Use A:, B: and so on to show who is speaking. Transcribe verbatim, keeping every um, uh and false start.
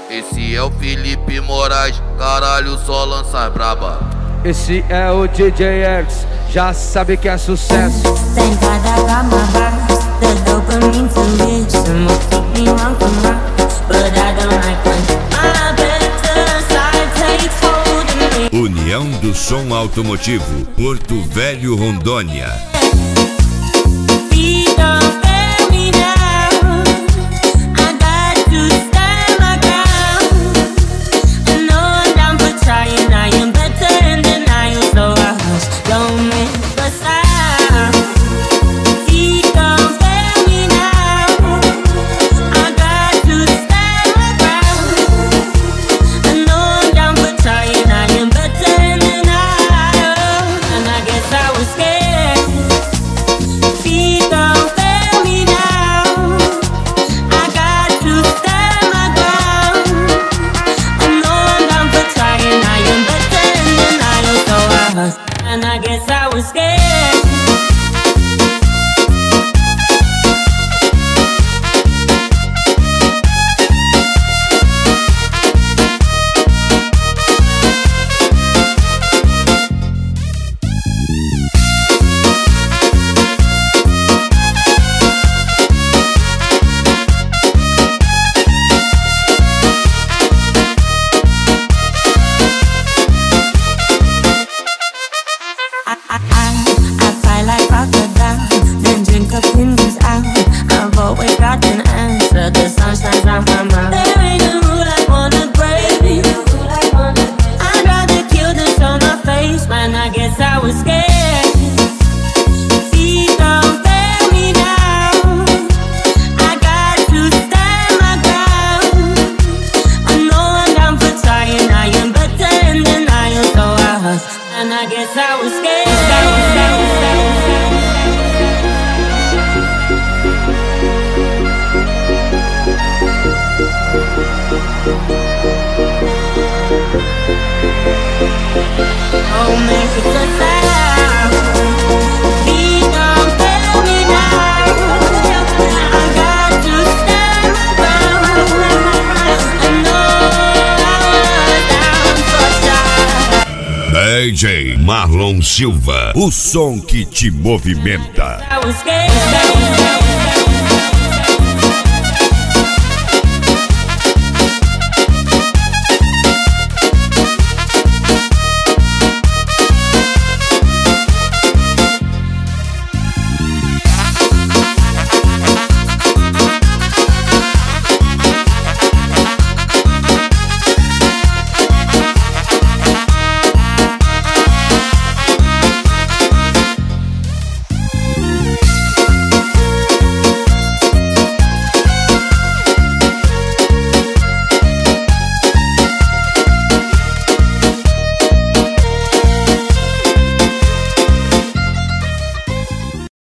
A: Esse é o Felipe Moraes, caralho, só lança braba.
B: Esse é o D J X, já sabe que é sucesso.
C: Thank God I got my vibes, the dopamine to live. Some will keep me wrong from right, but I don't like when my better side takes hold of me.
D: União do Som Automotivo, Porto Velho, Rondônia.
C: And I guess I was scared. And I guess I was scared. Oh, make it a sound. Please don't fail me now. I got to stand my ground. I know I was down for sure.
D: D J Marlon Silva, o som que te movimenta.
C: I was scared.